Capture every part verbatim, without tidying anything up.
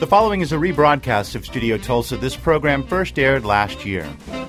The following is a rebroadcast of Studio Tulsa. This program first aired last year.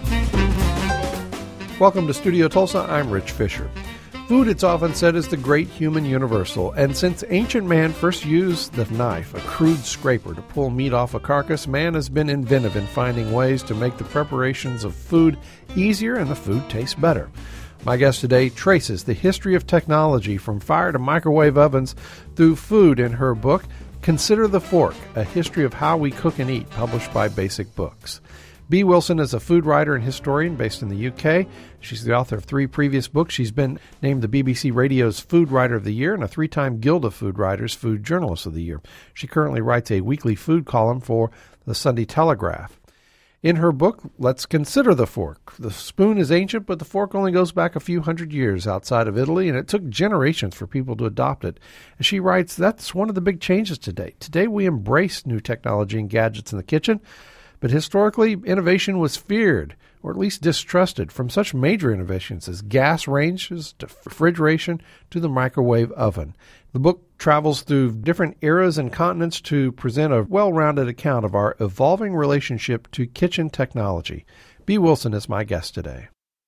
Welcome to Studio Tulsa. I'm Rich Fisher. Food, it's often said, is the great human universal, and since ancient man first used the knife, a crude scraper, to pull meat off a carcass, man has been inventive in finding ways to make the preparations of food easier and the food taste better. My guest today traces the history of technology from fire to microwave ovens through food in her book, Consider the Fork, A History of How We Cook and Eat, published by Basic Books. Bee Wilson is a food writer and historian based in the U K. She's the author of three previous books. She's been named the B B C Radio's Food Writer of the Year and a three-time Guild of Food Writers Food Journalist of the Year. She currently writes a weekly food column for the Sunday Telegraph. In her book, let's consider the fork. The spoon is ancient, but the fork only goes back a few hundred years outside of Italy, and it took generations for people to adopt it. And she writes, that's one of the big changes today. Today we embrace new technology and gadgets in the kitchen, but historically, innovation was feared, or at least distrusted, from such major innovations as gas ranges to refrigeration to the microwave oven. The book travels through different eras and continents to present a well-rounded account of our evolving relationship to kitchen technology. Bee Wilson is my guest today.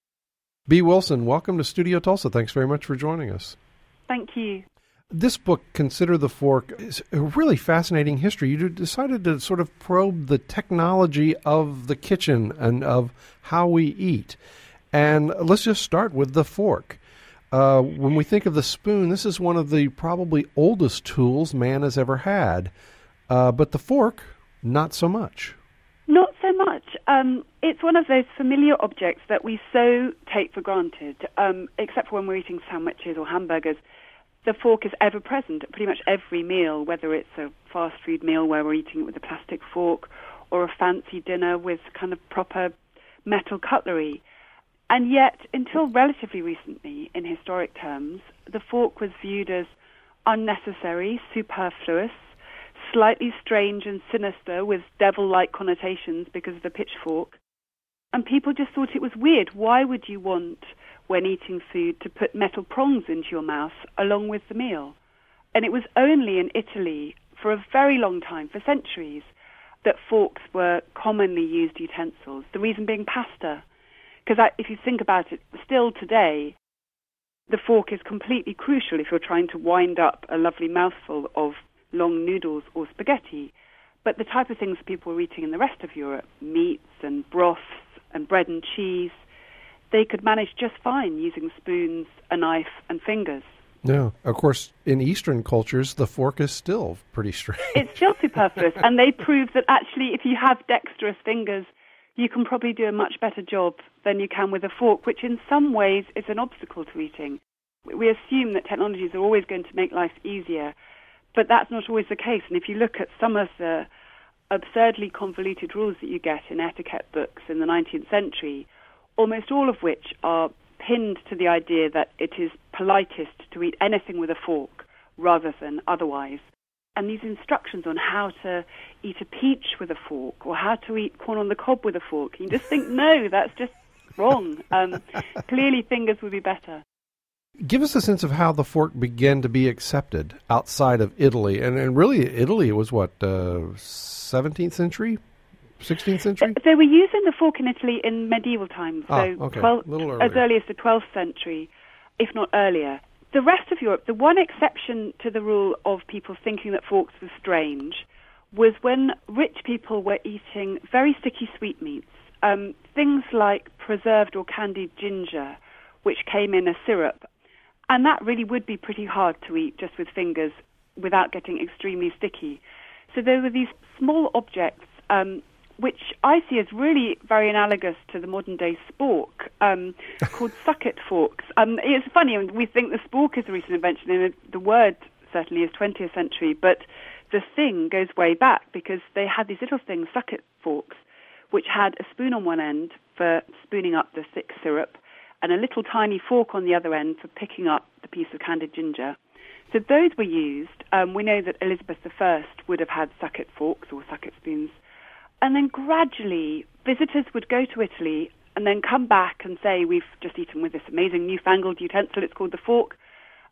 Bee Wilson, welcome to Studio Tulsa. Thanks very much for joining us. Thank you. This book, Consider the Fork, is a really fascinating history. You decided to sort of probe the technology of the kitchen and of how we eat. And let's just start with the fork. Uh, when we think of the spoon, this is one of the probably oldest tools man has ever had. Uh, but the fork, not so much. Not so much. Um, it's one of those familiar objects that we so take for granted, um, except for when we're eating sandwiches or hamburgers. The fork is ever present at pretty much every meal, whether it's a fast food meal where we're eating it with a plastic fork or a fancy dinner with kind of proper metal cutlery. And yet, until relatively recently, in historic terms, the fork was viewed as unnecessary, superfluous, slightly strange and sinister with devil-like connotations because of the pitchfork. And people just thought it was weird. Why would you want, when eating food, to put metal prongs into your mouth along with the meal? And it was only in Italy, for a very long time, for centuries, that forks were commonly used utensils, the reason being pasta. Because if you think about it, still today, the fork is completely crucial if you're trying to wind up a lovely mouthful of long noodles or spaghetti. But the type of things people were eating in the rest of Europe, meats and broths and bread and cheese, they could manage just fine using spoons, a knife, and fingers. Yeah. Of course, in Eastern cultures, the fork is still pretty strange. It's still superfluous, and they prove that actually if you have dexterous fingers, you can probably do a much better job than you can with a fork, which in some ways is an obstacle to eating. We assume that technologies are always going to make life easier, but that's not always the case. And if you look at some of the absurdly convoluted rules that you get in etiquette books in the nineteenth century, almost all of which are pinned to the idea that it is politest to eat anything with a fork rather than otherwise. And these instructions on how to eat a peach with a fork or how to eat corn on the cob with a fork, you just think, no, that's just wrong. Um, clearly, fingers would be better. Give us a sense of how the fork began to be accepted outside of Italy. And, and really, Italy was what, uh, seventeenth century? sixteenth century? They were using the fork in Italy in medieval times, so ah, okay. twelfth, a little earlier. as early as the twelfth century, if not earlier. The rest of Europe, the one exception to the rule of people thinking that forks were strange was when rich people were eating very sticky sweetmeats, um, things like preserved or candied ginger, which came in a syrup. And that really would be pretty hard to eat just with fingers without getting extremely sticky. So there were these small objects, um, which I see as really very analogous to the modern-day spork, um, called sucket forks. Um, it's funny, we think the spork is a recent invention, and the word certainly is twentieth century, but the thing goes way back because they had these little things, sucket forks, which had a spoon on one end for spooning up the thick syrup, and a little tiny fork on the other end for picking up the piece of candied ginger. So those were used. Um, we know that Elizabeth the First would have had sucket forks or sucket spoons. And then gradually, visitors would go to Italy and then come back and say, we've just eaten with this amazing newfangled utensil, it's called the fork.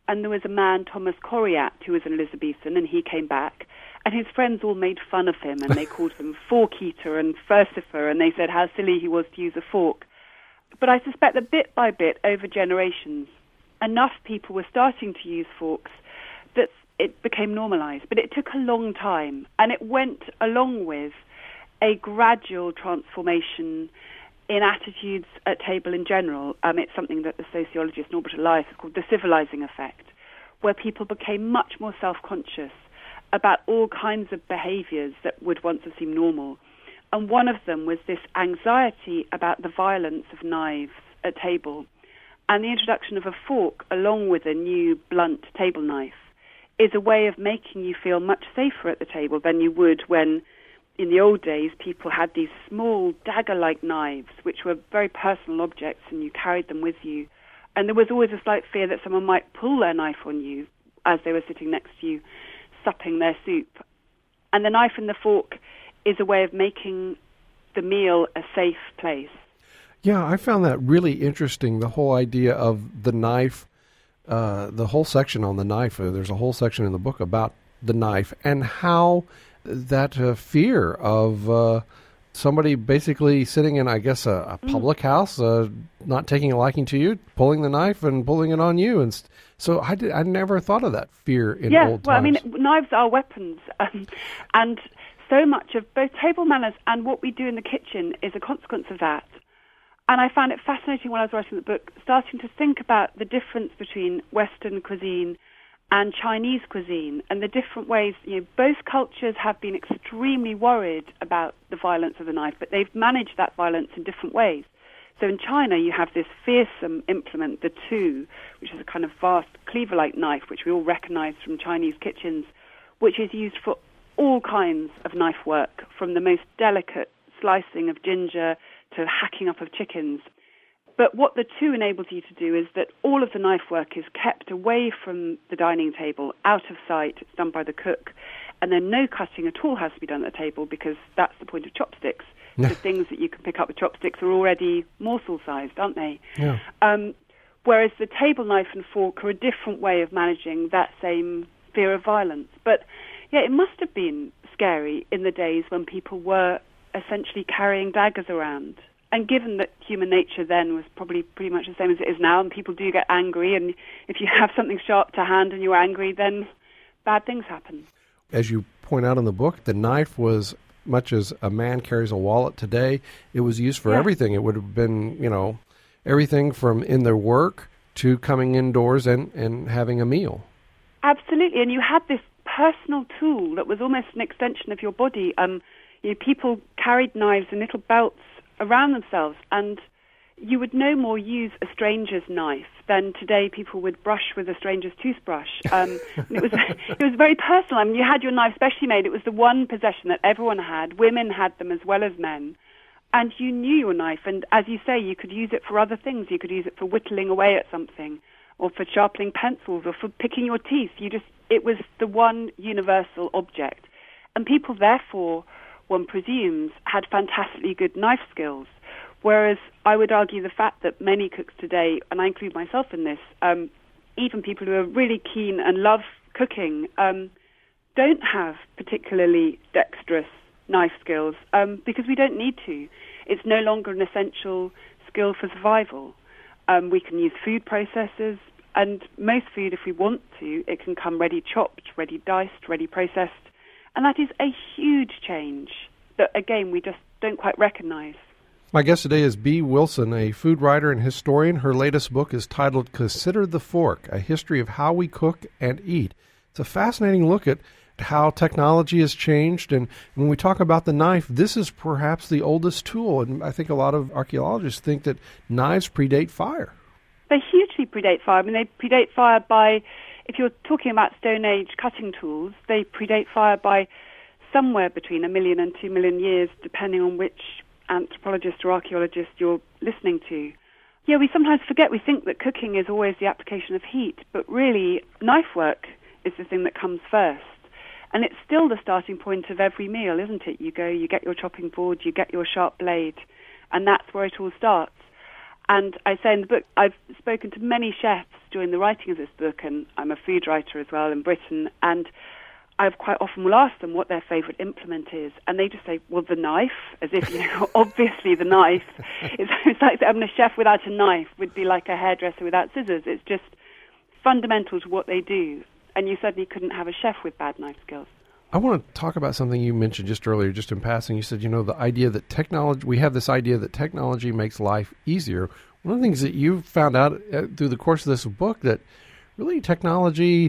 And there was a man, Thomas Coriat, who was an Elizabethan, and he came back. And his friends all made fun of him, and they called him Fork-Eater and Furcifer, and they said how silly he was to use a fork. But I suspect that bit by bit, over generations, enough people were starting to use forks that it became normalized. But it took a long time, and it went along with a gradual transformation in attitudes at table in general. Um, it's something that the sociologist Norbert Elias has called the civilizing effect, where people became much more self-conscious about all kinds of behaviors that would once have seemed normal. And one of them was this anxiety about the violence of knives at table. And the introduction of a fork along with a new blunt table knife is a way of making you feel much safer at the table than you would when, in the old days, people had these small dagger-like knives, which were very personal objects, and you carried them with you. And there was always a slight fear that someone might pull their knife on you as they were sitting next to you, supping their soup. And the knife and the fork is a way of making the meal a safe place. Yeah, I found that really interesting, the whole idea of the knife, uh, the whole section on the knife. Uh, there's a whole section in the book about the knife and how that uh, fear of uh, somebody basically sitting in, I guess, a, a public mm. house, uh, not taking a liking to you, pulling the knife and pulling it on you. And st- so I, did, I never thought of that fear in yeah, old well, times. I mean, knives are weapons. Um, and so much of both table manners and what we do in the kitchen is a consequence of that. And I found it fascinating when I was writing the book, starting to think about the difference between Western cuisine and Chinese cuisine, and the different ways, you know, both cultures have been extremely worried about the violence of the knife, but they've managed that violence in different ways. So in China, you have this fearsome implement, the tu, which is a kind of vast cleaver-like knife, which we all recognize from Chinese kitchens, which is used for all kinds of knife work, from the most delicate slicing of ginger to hacking up of chickens. But what the tu enables you to do is that all of the knife work is kept away from the dining table, out of sight. It's done by the cook. And then no cutting at all has to be done at the table, because that's the point of chopsticks. The things that you can pick up with chopsticks are already morsel-sized, aren't they? Yeah. Um, whereas the table knife and fork are a different way of managing that same fear of violence. But, yeah, it must have been scary in the days when people were essentially carrying daggers around. And given that human nature then was probably pretty much the same as it is now, and people do get angry, and if you have something sharp to hand and you're angry, then bad things happen. As you point out in the book, the knife was, much as a man carries a wallet today, it was used for yeah. everything. It would have been, you know, everything from in their work to coming indoors and, and having a meal. Absolutely, and you had this personal tool that was almost an extension of your body. Um, you know, people carried knives in little belts around themselves, and you would no more use a stranger's knife than today people would brush with a stranger's toothbrush. Um, it was it was very personal. I mean, you had your knife specially made. It was the one possession that everyone had. Women had them as well as men. And you knew your knife, and as you say, you could use it for other things. You could use it for whittling away at something, or for sharpening pencils, or for picking your teeth. You just it was the one universal object. And people, therefore, one presumes, had fantastically good knife skills. Whereas I would argue the fact that many cooks today, and I include myself in this, um, even people who are really keen and love cooking, um, don't have particularly dexterous knife skills um, because we don't need to. It's no longer an essential skill for survival. Um, we can use food processors, and most food, if we want to, it can come ready chopped, ready diced, ready processed. And that is a huge change that, again, we just don't quite recognize. My guest today is Bee Wilson, a food writer and historian. Her latest book is titled Consider the Fork, A History of How We Cook and Eat. It's a fascinating look at how technology has changed. And when we talk about the knife, this is perhaps the oldest tool. And I think a lot of archaeologists think that knives predate fire. They hugely predate fire. I mean, they predate fire by, if you're talking about Stone Age cutting tools, they predate fire by somewhere between a million and two million years, depending on which anthropologist or archaeologist you're listening to. Yeah, we sometimes forget, we think that cooking is always the application of heat, but really knife work is the thing that comes first. And it's still the starting point of every meal, isn't it? You go, you get your chopping board, you get your sharp blade, and that's where it all starts. And I say in the book, I've spoken to many chefs during the writing of this book, and I'm a food writer as well in Britain, and I've quite often will ask them what their favourite implement is, and they just say, well, the knife, as if, you know, obviously the knife. It's, it's like I mean, a chef without a knife would be like a hairdresser without scissors. It's just fundamental to what they do, and you certainly couldn't have a chef with bad knife skills. I want to talk about something you mentioned just earlier, just in passing. You said, you know, the idea that technology, we have this idea that technology makes life easier. One of the things that you found out uh, through the course of this book, that really technology,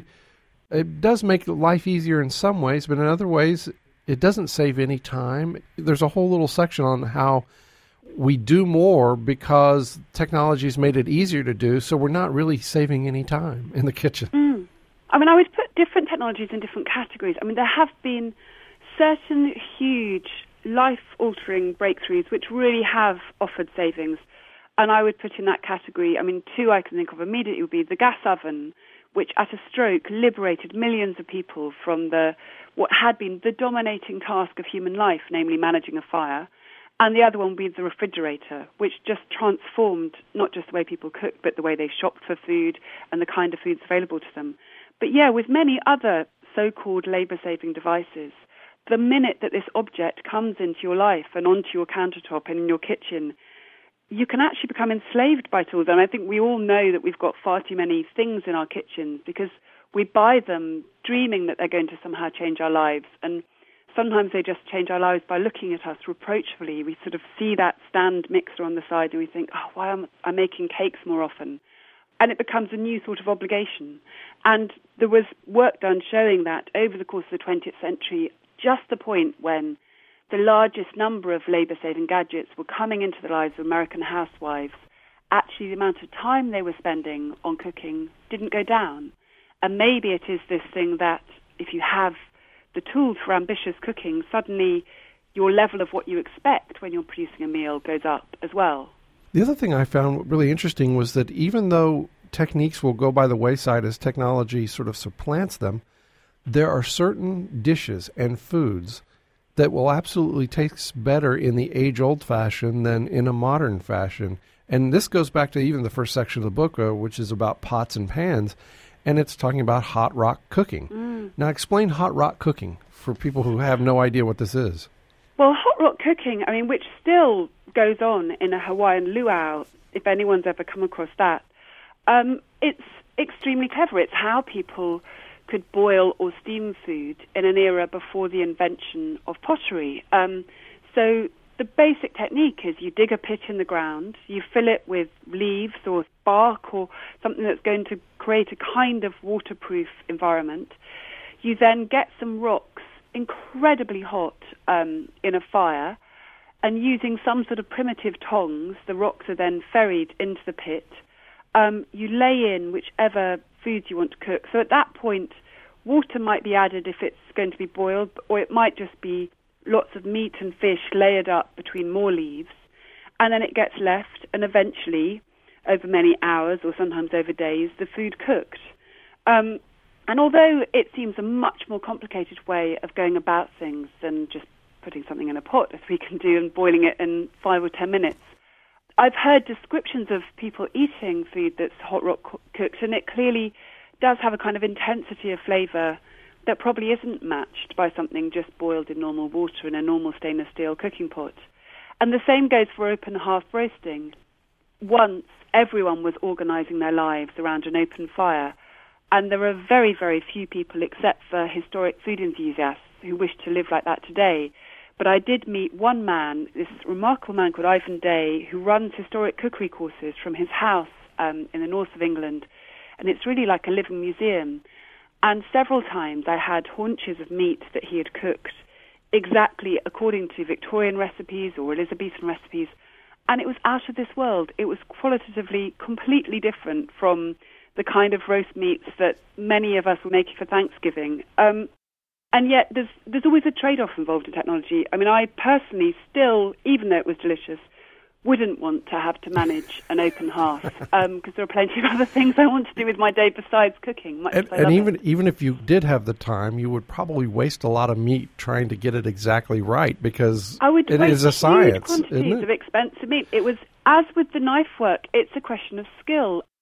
it does make life easier in some ways, but in other ways, it doesn't save any time. There's a whole little section on how we do more because technology has made it easier to do, so we're not really saving any time in the kitchen. Mm. I mean, I would put different technologies in different categories. I mean, there have been certain huge life-altering breakthroughs which really have offered savings, and I would put in that category, I mean, two I can think of immediately would be the gas oven, which at a stroke liberated millions of people from the what had been the dominating task of human life, namely managing a fire. And the other one would be the refrigerator, which just transformed not just the way people cooked, but the way they shopped for food and the kind of foods available to them. But yeah, with many other so-called labour-saving devices, the minute that this object comes into your life and onto your countertop and in your kitchen, you can actually become enslaved by tools. And I think we all know that we've got far too many things in our kitchens because we buy them dreaming that they're going to somehow change our lives. And sometimes they just change our lives by looking at us reproachfully. We sort of see that stand mixer on the side and we think, oh, why am I making cakes more often? And it becomes a new sort of obligation. And there was work done showing that over the course of the twentieth century, just the point when the largest number of labour-saving gadgets were coming into the lives of American housewives, actually the amount of time they were spending on cooking didn't go down. And maybe it is this thing that if you have the tools for ambitious cooking, suddenly your level of what you expect when you're producing a meal goes up as well. The other thing I found really interesting was that even though techniques will go by the wayside as technology sort of supplants them, there are certain dishes and foods that will absolutely taste better in the age-old fashion than in a modern fashion. And this goes back to even the first section of the book, uh, which is about pots and pans, and it's talking about hot rock cooking. Mm. Now, explain hot rock cooking for people who have no idea what this is. Well, hot rock cooking, I mean, which still goes on in a Hawaiian luau, if anyone's ever come across that, um, it's extremely clever. It's how people could boil or steam food in an era before the invention of pottery. Um, so the basic technique is you dig a pit in the ground, you fill it with leaves or bark or something that's going to create a kind of waterproof environment. You then get some rocks incredibly hot um, in a fire, and using some sort of primitive tongs, the rocks are then ferried into the pit. Um, you lay in whichever foods you want to cook. So at that point, water might be added if it's going to be boiled, or it might just be lots of meat and fish layered up between more leaves. And then it gets left, and eventually, over many hours or sometimes over days, the food cooked. Um, and although it seems a much more complicated way of going about things than just putting something in a pot, as we can do, and boiling it in five or ten minutes, I've heard descriptions of people eating food that's hot rock co- cooked, and it clearly does have a kind of intensity of flavour that probably isn't matched by something just boiled in normal water in a normal stainless steel cooking pot. And the same goes for open hearth roasting. Once, everyone was organising their lives around an open fire, and there are very, very few people, except for historic food enthusiasts, who wish to live like that today. But I did meet one man, this remarkable man called Ivan Day, who runs historic cookery courses from his house um, in the north of England. And it's really like a living museum. And several times I had haunches of meat that he had cooked exactly according to Victorian recipes or Elizabethan recipes. And it was out of this world. It was qualitatively completely different from the kind of roast meats that many of us were making for Thanksgiving. Um, and yet there's there's always a trade-off involved in technology. I mean, I personally still, even though it was delicious, wouldn't want to have to manage an open hearth because um, there are plenty of other things I want to do with my day besides cooking. Much and as I and love even it. even if you did have the time, you would probably waste a lot of meat trying to get it exactly right because I would it waste is a science, huge isn't it? of expensive meat. It was, as with the knife work, it's a question of skill.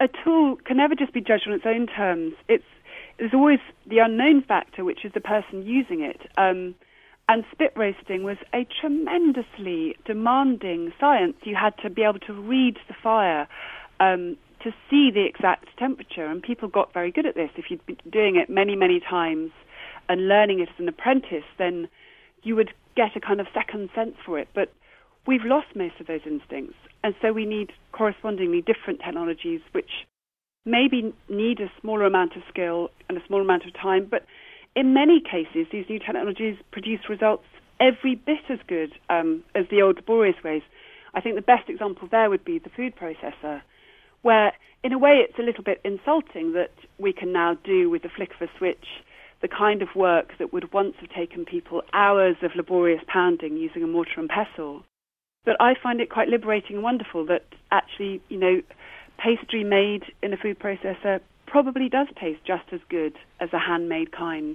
a tool can never just be judged on its own terms. It's there's always the unknown factor, which is the person using it. Um, and spit roasting was a tremendously demanding science. You had to be able to read the fire um, to see the exact temperature, and people got very good at this. If you'd been doing it many, many times and learning it as an apprentice, then you would get a kind of second sense for it. But we've lost most of those instincts, and so we need correspondingly different technologies which maybe need a smaller amount of skill and a smaller amount of time, but in many cases these new technologies produce results every bit as good um, as the old laborious ways. I think the best example there would be the food processor, where in a way it's a little bit insulting that we can now do with the flick of a switch the kind of work that would once have taken people hours of laborious pounding using a mortar and pestle. But I find it quite liberating and wonderful that actually, you know, pastry made in a food processor probably does taste just as good as a handmade kind.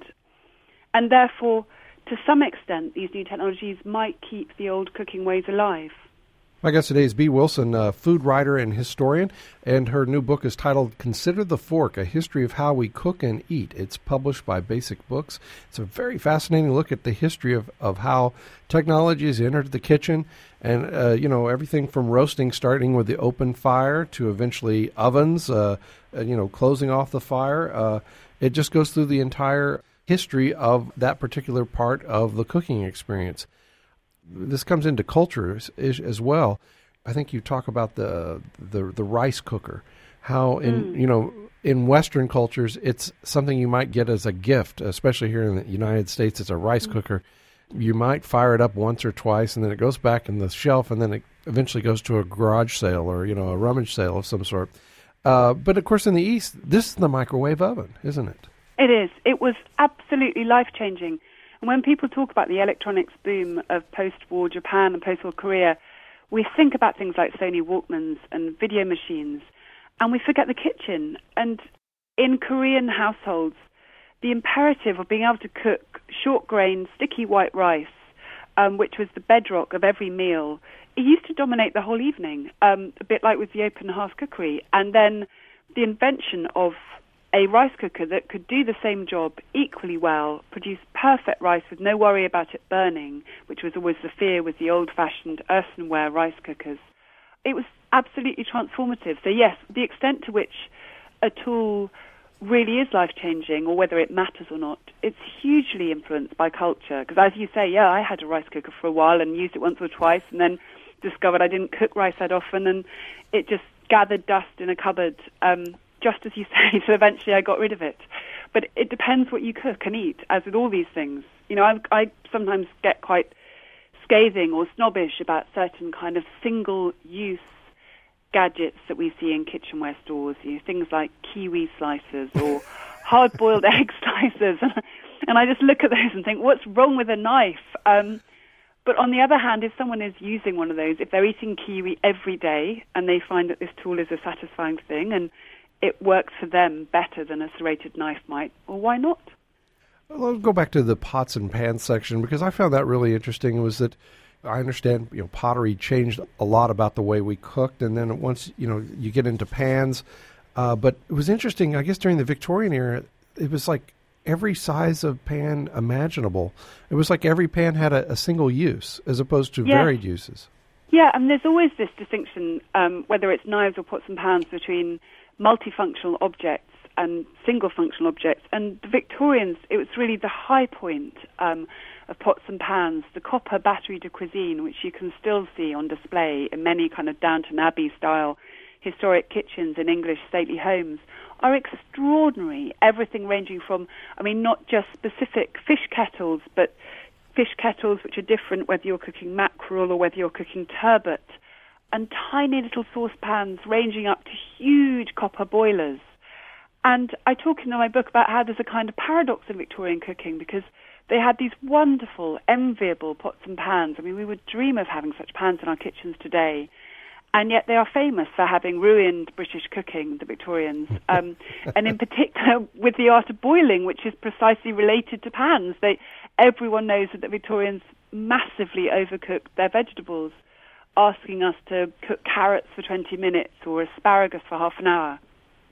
And therefore, to some extent, these new technologies might keep the old cooking ways alive. My guest today is Bee Wilson, a food writer and historian, and her new book is titled Consider the Fork, A History of How We Cook and Eat. It's published by Basic Books. It's a very fascinating look at the history of, of how technology has entered the kitchen and, uh, you know, everything from roasting, starting with the open fire, to eventually ovens, uh, uh, you know, closing off the fire. Uh, it just goes through the entire history of that particular part of the cooking experience. This comes into culture as, as well. I think you talk about the the, the rice cooker, how in mm. you know in Western cultures it's something you might get as a gift, especially here in the United States. It's a rice mm. cooker. You might fire it up once or twice, and then it goes back in the shelf, and then it eventually goes to a garage sale or you know a rummage sale of some sort. Uh, but of course, in the East, this is the microwave oven, isn't it? It is. It was absolutely life-changing. And when people talk about the electronics boom of post-war Japan and post-war Korea, we think about things like Sony Walkmans and video machines, and we forget the kitchen. And in Korean households, the imperative of being able to cook short-grain, sticky white rice, um, which was the bedrock of every meal, it used to dominate the whole evening, um, a bit like with the open hearth cookery. And then the invention of a rice cooker that could do the same job equally well, produce perfect rice with no worry about it burning, which was always the fear with the old-fashioned earthenware rice cookers. It was absolutely transformative. So yes, the extent to which a tool really is life-changing, or whether it matters or not, it's hugely influenced by culture. Because as you say, yeah, I had a rice cooker for a while and used it once or twice, and then discovered I didn't cook rice that often, and it just gathered dust in a cupboard, um, just as you say, so eventually I got rid of it. But it depends what you cook and eat, as with all these things. You know, I, I sometimes get quite scathing or snobbish about certain kind of single-use gadgets that we see in kitchenware stores, you know, things like kiwi slicers or hard-boiled egg slicers. And I just look at those and think, what's wrong with a knife? Um, but on the other hand, if someone is using one of those, if they're eating kiwi every day and they find that this tool is a satisfying thing and it works for them better than a serrated knife might, well, why not? Well, I'll go back to the pots and pans section, because I found that really interesting. Was that I understand, you know, pottery changed a lot about the way we cooked, and then once, you know, you get into pans. Uh, but it was interesting, I guess during the Victorian era, it was like every size of pan imaginable. It was like every pan had a, a single use as opposed to yeah. varied uses. Yeah, and there's always this distinction, um, whether it's knives or pots and pans, between multifunctional objects and single functional objects. And the Victorians, it was really the high point um, of pots and pans, the copper batterie de cuisine, which you can still see on display in many kind of Downton Abbey style historic kitchens in English stately homes, are extraordinary. Everything ranging from, I mean, not just specific fish kettles, but fish kettles which are different whether you're cooking mackerel or whether you're cooking turbot, and tiny little saucepans ranging up to huge copper boilers. And I talk in my book about how there's a kind of paradox in Victorian cooking, because they had these wonderful, enviable pots and pans. I mean, we would dream of having such pans in our kitchens today. And yet they are famous for having ruined British cooking, the Victorians, um, and in particular with the art of boiling, which is precisely related to pans. They, everyone knows that the Victorians massively overcooked their vegetables, asking us to cook carrots for twenty minutes or asparagus for half an hour.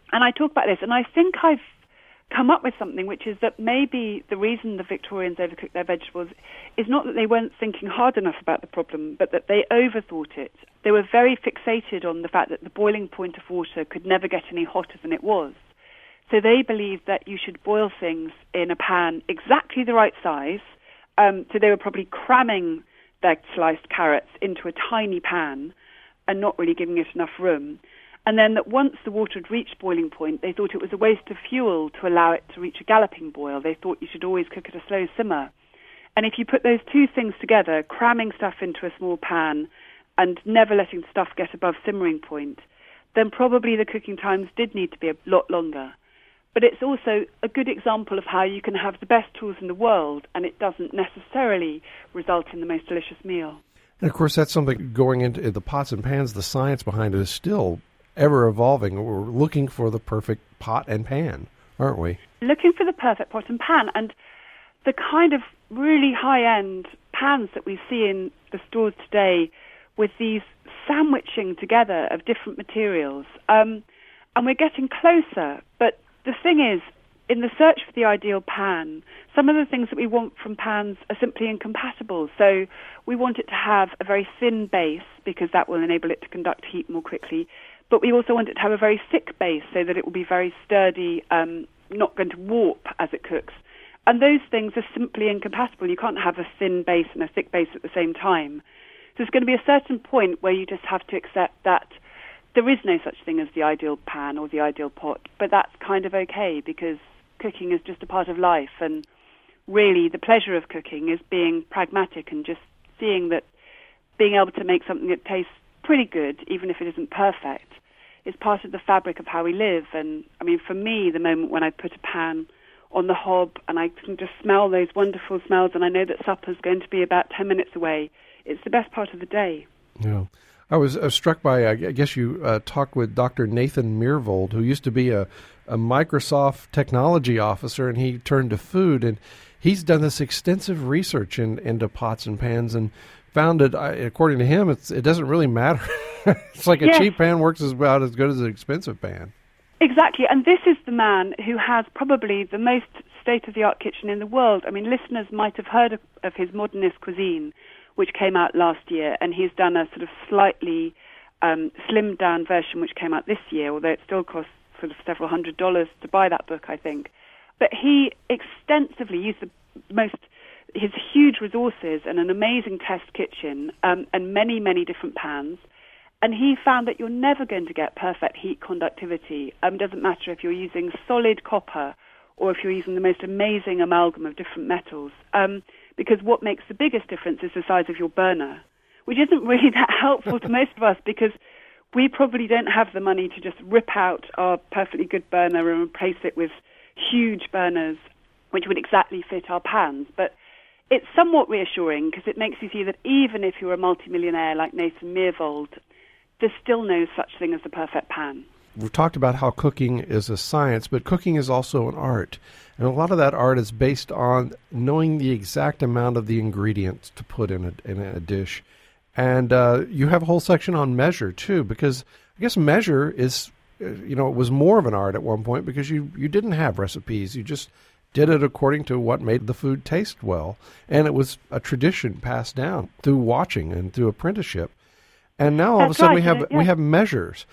And I talk about this, and I think I've come up with something, which is that maybe the reason the Victorians overcooked their vegetables is not that they weren't thinking hard enough about the problem, but that they overthought it. They were very fixated on the fact that the boiling point of water could never get any hotter than it was. So they believed that you should boil things in a pan exactly the right size. Um, so they were probably cramming their sliced carrots into a tiny pan and not really giving it enough room. And then that once the water had reached boiling point, they thought it was a waste of fuel to allow it to reach a galloping boil. They thought you should always cook at a slow simmer. And if you put those two things together, cramming stuff into a small pan and never letting stuff get above simmering point, then probably the cooking times did need to be a lot longer. But it's also a good example of how you can have the best tools in the world and it doesn't necessarily result in the most delicious meal. And, of course, that's something going into the pots and pans, the science behind it is still ever evolving. We're looking for the perfect pot and pan, aren't we? Looking for the perfect pot and pan. And the kind of really high-end pans that we see in the stores today with these sandwiching together of different materials. Um, and we're getting closer. But the thing is, in the search for the ideal pan, some of the things that we want from pans are simply incompatible. So we want it to have a very thin base because that will enable it to conduct heat more quickly. But we also want it to have a very thick base so that it will be very sturdy, um, not going to warp as it cooks. And those things are simply incompatible. You can't have a thin base and a thick base at the same time. So there's going to be a certain point where you just have to accept that there is no such thing as the ideal pan or the ideal pot, but that's kind of okay because cooking is just a part of life. And really the pleasure of cooking is being pragmatic and just seeing that being able to make something that tastes pretty good, even if it isn't perfect, is part of the fabric of how we live. And I mean, for me, the moment when I put a pan on the hob and I can just smell those wonderful smells and I know that supper's going to be about ten minutes away, it's the best part of the day. Yeah. I was uh, struck by, I guess you uh, talked with Doctor Nathan Myhrvold, who used to be a, a Microsoft technology officer, and he turned to food, and he's done this extensive research in, into pots and pans and found that, according to him, it's, it doesn't really matter. It's like a yes. cheap pan works as about as good as an expensive pan. Exactly, and this is the man who has probably the most state-of-the-art kitchen in the world. I mean, listeners might have heard of, of his modernist cuisine, which came out last year, and he's done a sort of slightly um, slimmed-down version which came out this year, although it still costs sort of several hundred dollars to buy that book, I think. But he extensively used the most... his huge resources and an amazing test kitchen um, and many, many different pans. And he found that you're never going to get perfect heat conductivity. Um, it doesn't matter if you're using solid copper or if you're using the most amazing amalgam of different metals, um, because what makes the biggest difference is the size of your burner, which isn't really that helpful to most of us because we probably don't have the money to just rip out our perfectly good burner and replace it with huge burners which would exactly fit our pans. But it's somewhat reassuring because it makes you see that even if you're a multimillionaire like Nathan Myhrvold, there's still no such thing as the perfect pan. We've talked about how cooking is a science, but cooking is also an art. And a lot of that art is based on knowing the exact amount of the ingredients to put in a, in a dish. And uh, you have a whole section on measure, too, because I guess measure is, you know, it was more of an art at one point because you, you didn't have recipes. You just did it according to what made the food taste well. And it was a tradition passed down through watching and through apprenticeship. And now all That's of a sudden right, we have yeah. we have measures.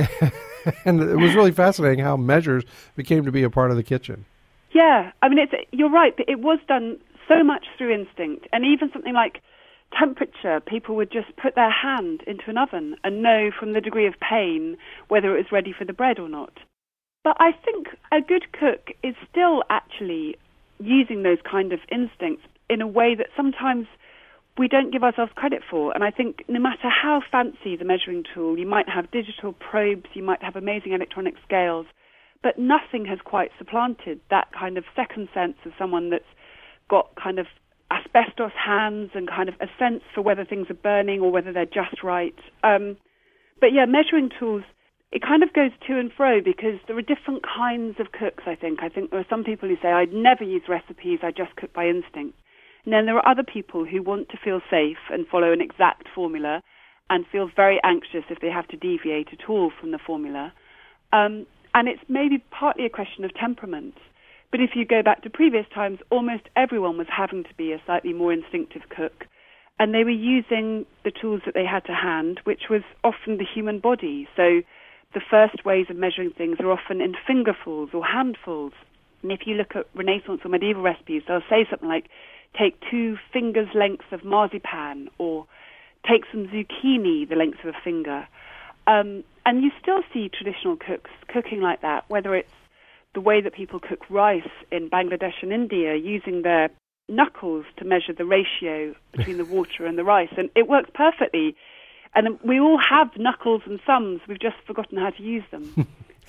And it was really fascinating how measures became to be a part of the kitchen. Yeah, I mean, it's, you're right, but it was done so much through instinct. And even something like temperature, people would just put their hand into an oven and know from the degree of pain whether it was ready for the bread or not. But I think a good cook is still actually using those kind of instincts in a way that sometimes we don't give ourselves credit for. And I think no matter how fancy the measuring tool, you might have digital probes, you might have amazing electronic scales, but nothing has quite supplanted that kind of second sense of someone that's got kind of asbestos hands and kind of a sense for whether things are burning or whether they're just right. Um, but yeah, measuring tools, it kind of goes to and fro because there are different kinds of cooks, I think. I think there are some people who say, I'd never use recipes, I just cook by instinct. And then there are other people who want to feel safe and follow an exact formula and feel very anxious if they have to deviate at all from the formula. Um, and it's maybe partly a question of temperament. But if you go back to previous times, almost everyone was having to be a slightly more instinctive cook. And they were using the tools that they had to hand, which was often the human body. So the first ways of measuring things are often in fingerfuls or handfuls. And if you look at Renaissance or medieval recipes, they'll say something like, take two fingers' lengths of marzipan, or take some zucchini the length of a finger. Um, and you still see traditional cooks cooking like that, whether it's the way that people cook rice in Bangladesh and India, using their knuckles to measure the ratio between the water and the rice. And it works perfectly. And we all have knuckles and thumbs. We've just forgotten how to use them.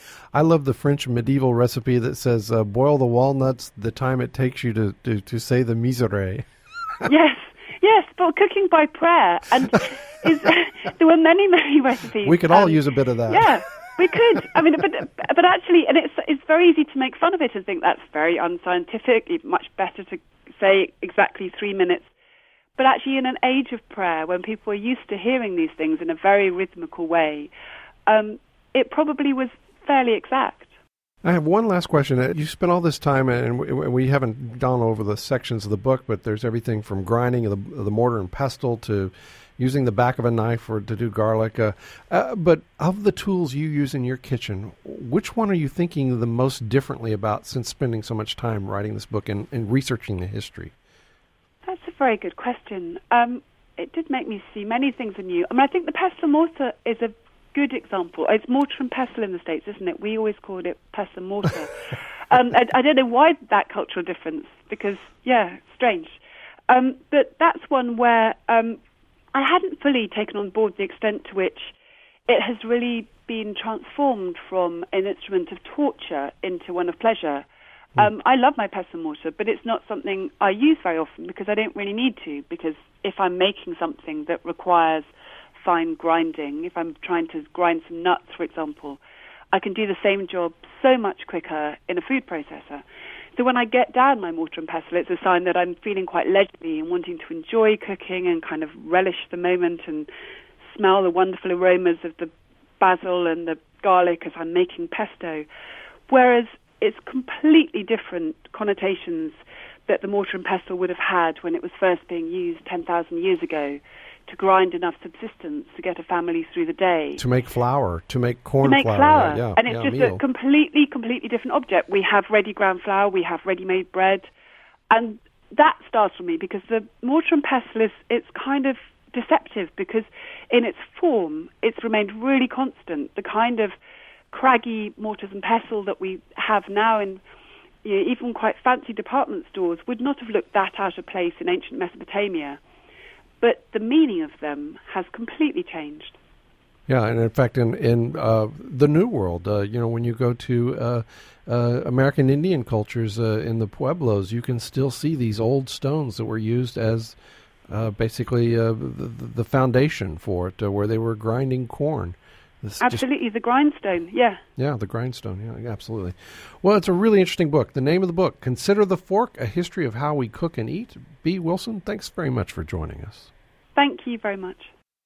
I love the French medieval recipe that says, uh, boil the walnuts the time it takes you to, to, to say the miserere. Yes, yes, but cooking by prayer. And is, there were many, many recipes. We could all um, use a bit of that. Yeah. We could. I mean, but but actually, and it's it's very easy to make fun of it and think that's very unscientific. It's much better to say exactly three minutes. But actually, in an age of prayer, when people are used to hearing these things in a very rhythmical way, um, it probably was fairly exact. I have one last question. You spent all this time, and we haven't gone over the sections of the book, but there's everything from grinding of the, of the mortar and pestle to using the back of a knife for, to do garlic. Uh, uh, but of the tools you use in your kitchen, which one are you thinking the most differently about since spending so much time writing this book and, and researching the history? That's a very good question. Um, it did make me see many things anew. I mean, I think the pestle and mortar is a good example. It's mortar and pestle in the States, isn't it? We always called it pestle and mortar. um, I, I don't know why that cultural difference, because, yeah, strange. Um, but that's one where um, I hadn't fully taken on board the extent to which it has really been transformed from an instrument of torture into one of pleasure. Mm. Um, I love my pestle and mortar, but it's not something I use very often because I don't really need to, because if I'm making something that requires fine grinding, if I'm trying to grind some nuts, for example, I can do the same job so much quicker in a food processor. So when I get down my mortar and pestle, it's a sign that I'm feeling quite leisurely and wanting to enjoy cooking and kind of relish the moment and smell the wonderful aromas of the basil and the garlic as I'm making pesto. Whereas it's completely different connotations that the mortar and pestle would have had when it was first being used ten thousand years ago to grind enough subsistence to get a family through the day. To make flour, to make corn to make flour. flour. Yeah, yeah, and it's yeah, just meal. a completely, completely different object. We have ready ground flour, we have ready-made bread. And that startled me because the mortar and pestle is, it's kind of deceptive because in its form, it's remained really constant. The kind of craggy mortars and pestle that we have now in you know, even quite fancy department stores would not have looked that out of place in ancient Mesopotamia. But the meaning of them has completely changed. Yeah, and in fact, in in uh, the New World, uh, you know, when you go to uh, uh, American Indian cultures uh, in the Pueblos, you can still see these old stones that were used as uh, basically uh, the, the foundation for it, uh, where they were grinding corn. This absolutely, just, the grindstone, yeah. Yeah, the grindstone, yeah, absolutely. Well, it's a really interesting book. The name of the book, Consider the Fork, A History of How We Cook and Eat. Bea Wilson, thanks very much for joining us. Thank you very much.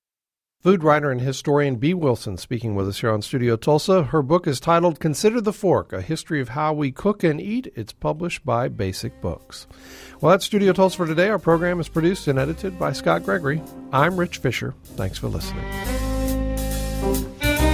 Food writer and historian Bea Wilson speaking with us here on Studio Tulsa. Her book is titled Consider the Fork, A History of How We Cook and Eat. It's published by Basic Books. Well, that's Studio Tulsa for today. Our program is produced and edited by Scott Gregory. I'm Rich Fisher. Thanks for listening.